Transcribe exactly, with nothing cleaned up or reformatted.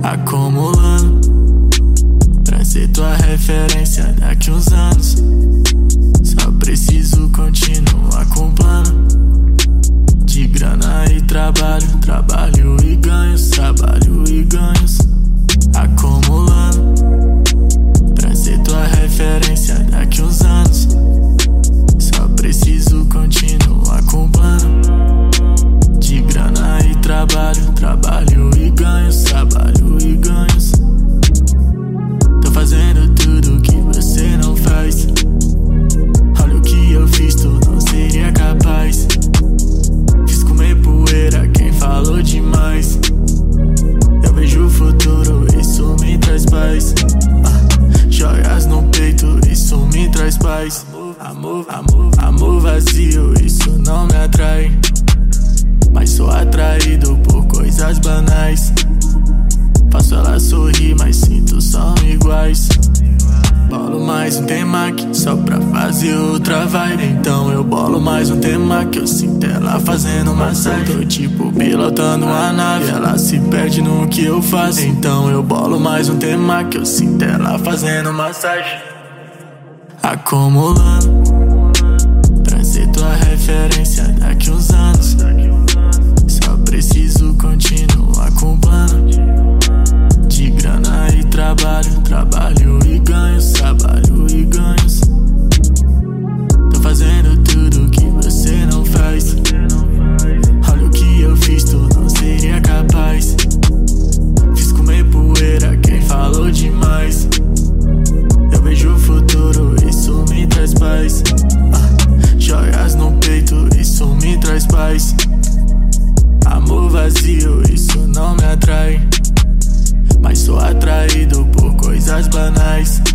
acumulando pra ser tua referência daqui uns anos. Só preciso continuar com plano de grana e trabalho, trabalho e ganhos, trabalho e ganhos, acumulando pra ser tua referência daqui uns anos. Só preciso continuar com plano de grana e trabalho, trabalho e ganhos, trabalho e ganhos. Tô fazendo tudo que você não faz. Olha o que eu fiz, tu não seria capaz. Fiz comer poeira quem falou demais. Eu vejo o futuro, isso me traz paz. ah, Joias no peito, isso me traz paz. Amor, amor, amor vazio, isso não me atrai. Mas sou atraído por coisas banais. Faço ela sorrir, mas sinto são iguais. Bolo mais um temaki só pra fazer outra vibe. Então eu bolo mais um tema que eu sinto ela fazendo massagem. Tô tipo pilotando uma nave, ela se perde no que eu faço. Então eu bolo mais um tema que eu sinto ela fazendo massagem. Acumulando pra ser tua referência daqui uns anos. Só preciso continuar com plano de grana e trabalho, trabalho e ganhos, trabalho e ganhos. Tô fazendo tudo que você não faz. Olha o que eu fiz, tu não seria capaz. Fiz comer poeira quem falou demais. Eu vejo o futuro, isso me traz paz. ah, Joias no peito, isso me traz paz. Amor vazio, isso não me atrai. Mas sou atraído por coisas banais.